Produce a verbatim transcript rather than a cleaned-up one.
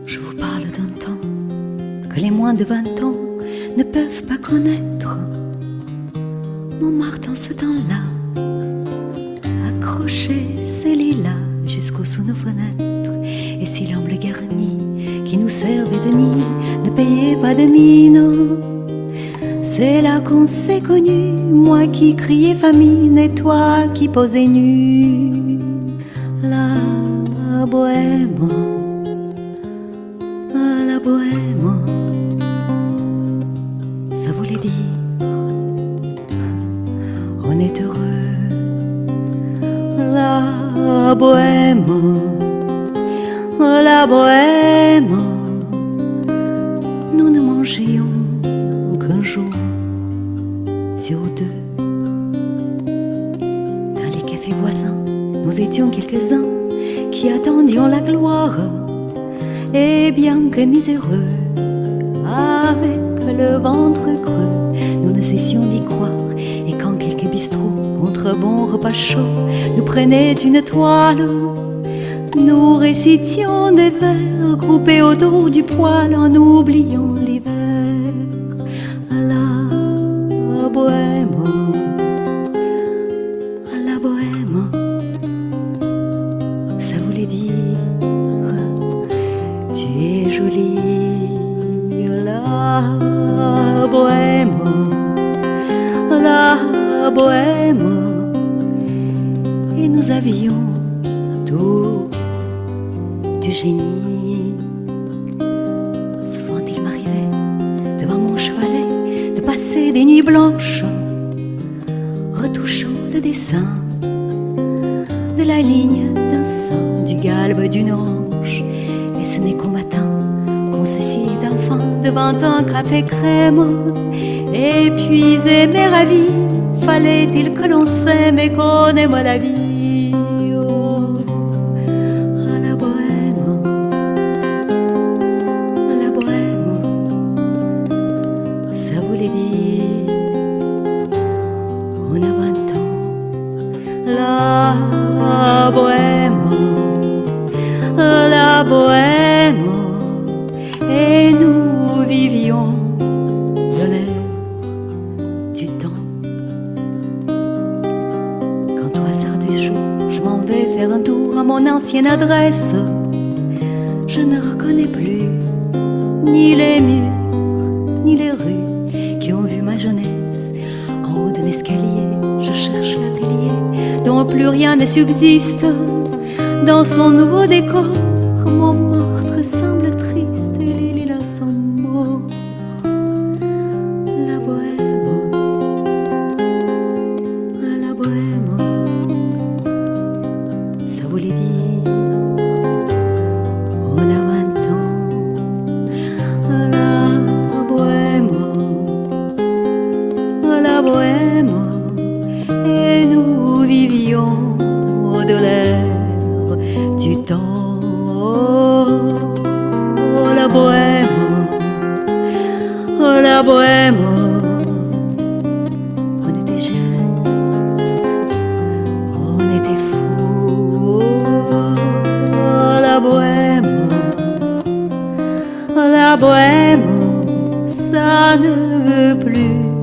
Je vous parle d'un temps que les moins de vingt ans ne peuvent pas connaître. Montmartre en ce temps-là accrochait ses lilas jusqu'au sous nos fenêtres. Et si l'amble garni qui nous servait de nid ne payait pas de mine, c'est là qu'on s'est connus, moi qui criais famine et toi qui posais nu. La bohème, la bohème, ça voulait dire on est heureux. La bohème, la bohème, nous ne mangions qu'un jour sur deux. Dans les cafés voisins, nous étions quelques-uns qui attendions la gloire. Et bien que miséreux, avec le ventre creux, nous ne cessions d'y croire. Et quand quelques bistrots, contre bon repas chaud, nous prenaient une toile, nous récitions des vers groupés autour du poêle en oubliant l'hiver. La bohème, la bohème, ça voulait dire tu es jolie. La bohème, la bohème, et nous avions tous du génie. Souvent il m'arrivait devant mon chevalet de passer des nuits blanches retouchant le dessin de la ligne d'un sein, du galbe d'une hanche. Et ce n'est qu'au matin qu'on s'assied d'enfant devant un café crème. Et puis aimer la vie, fallait-il que l'on s'aime et qu'on aime la vie. Oh, à la bohème, à la bohème, ça voulait dire on a vingt ans. La bohème, la bohème, et nous vivions de l'air du temps. Quand au hasard du jour je m'en vais faire un tour à mon ancienne adresse, je ne reconnais plus ni les murs ni les rues qui ont vu ma jeunesse. En haut d'un escalier je cherche l'atelier dont plus rien ne subsiste. Dans son nouveau décor, Montmartre semble triste et les lilas sont morts. La bohème, la bohème, ça voulait dire on a vingt ans. La bohème, la bohème, et nous vivions de l'air du temps. Oh, la bohème, oh, la bohème, on était jeunes, on était fous. Oh, la bohème, oh, la bohème, ça ne veut plus